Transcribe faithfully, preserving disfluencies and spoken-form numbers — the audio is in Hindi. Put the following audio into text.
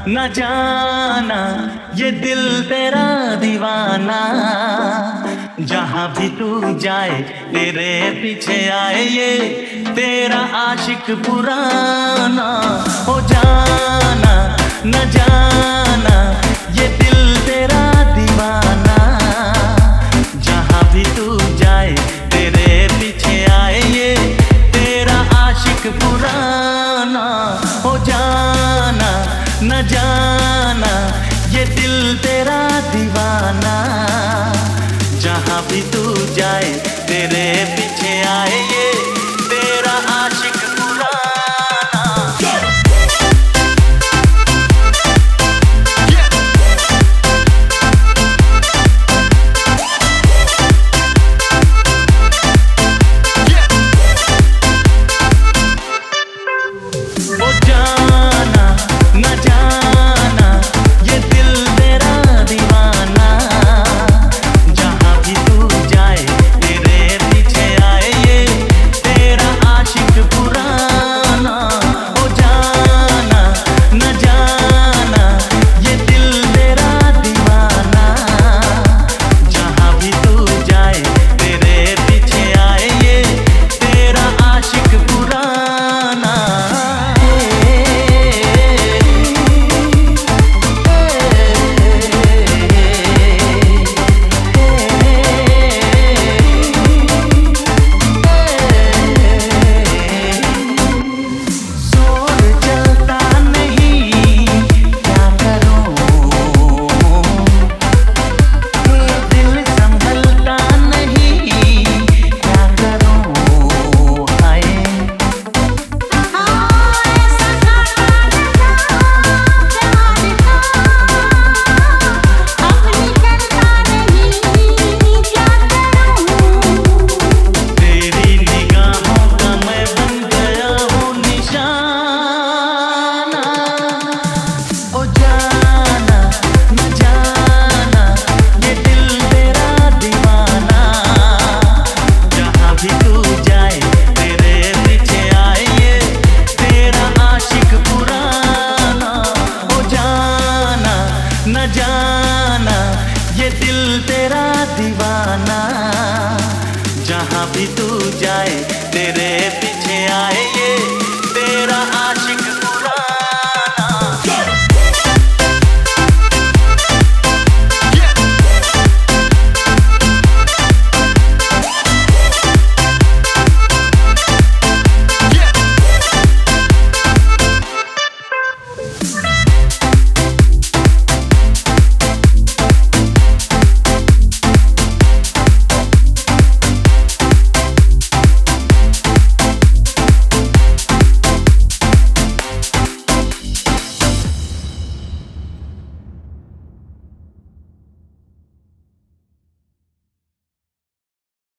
न जाना ये दिल तेरा दीवाना, जहाँ भी तू जाए तेरे पीछे आए ये तेरा आशिक पुराना। हो जाना न जाना ये दिल तेरा दीवाना, जहाँ भी तू जाए तेरे पीछे आए ये तेरा आशिक पुराना। हो जाना न जाना ये दिल तेरा दीवाना, जहाँ भी तू जाए तेरे पीछे आए ये तेरा आशिक पुराना। हो जाना न जाना ये दिल तेरा दीवाना, जहाँ भी तू जाए तेरे पीछे आए ये तेरा आशिक पुराना। हो जाना न जाना ये दिल तेरा दीवाना, जहाँ भी तू जाए तेरे पीछे आए ये तेरा आशिक पुराना। न जाना ये दिल तेरा दीवाना, जहाँ भी तू जाए